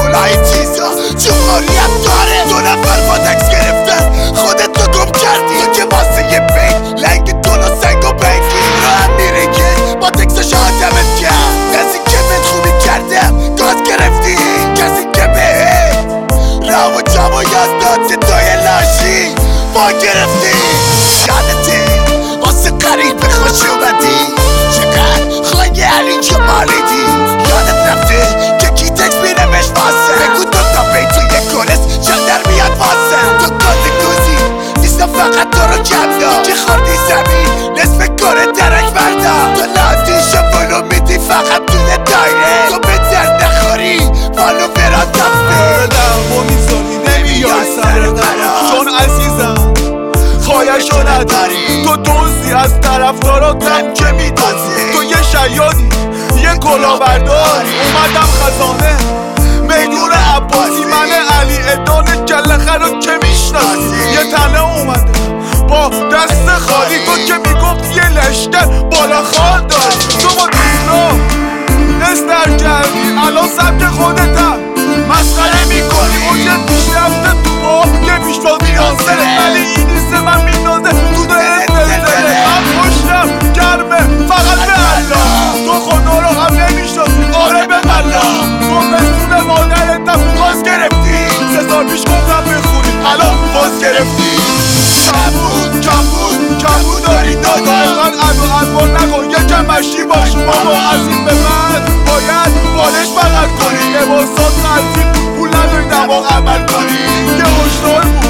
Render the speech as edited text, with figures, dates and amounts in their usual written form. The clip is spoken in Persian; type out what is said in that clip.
کلاه چیزا جمهوری هم داره. 2 نفر با تکس گرفتن خودت تو گم کردی. تو که واسه یه بیت لنگ دون و سنگ و بنگی رو هم میره که با تکسش آدمت کرد. کسی که بهت خوبی کردم گاز گرفتی. کسی که بهت رام و جام و یاد داد که توی لاشی ما گرفتی. یادتی واسه قریب خوش اومدی چقدر خواهی علی جمالیدی. یادت رفته که کی تکس مینوشت واسه بگو 2 تا بیت توی کورس چند در میاد واسه. تو کلی کوزی نیست فقط تو رو کم دار که خوردی زمین نصف کاره درک بردار. تو لادی شفلو میدی فقط توی دایره. تو به درد نخوری فالو برات دفته دمو میزانی نمیای سر قرار چون عزیزم خواهشو نداری. تو دوزی از طرفداراتم که میدازی. تو یه شیادی یه کلاهبردار. اومدم خزانه میدون عباسی من علی ادان کله خرو که میشناسی. یه تنه اومده با دست خالی. تو که میگفت یه لشکر بالا خال داری. تو با دینا نستر کردی الان سبک خودتم مسخره میکنی. اوجه پیش رفته تو با که پیش با میانسره ولی این نیست من مینازه تو داره نزده. من خوشم گرمه فقط به الله. تو خدا رو هم نمیشناسی آره به الله. تو بسون مادرتم باز گرفتی. 3 سال پیش گفتم بخونی الان باز گرفتی. کمون داری دادا اینقدر ادوار نکن یکم مشتی باش بابا. از این به من باید بالش بغل کنی. لباسات خرزی پول نداری دماغ عمل کنی. یه هشدار بود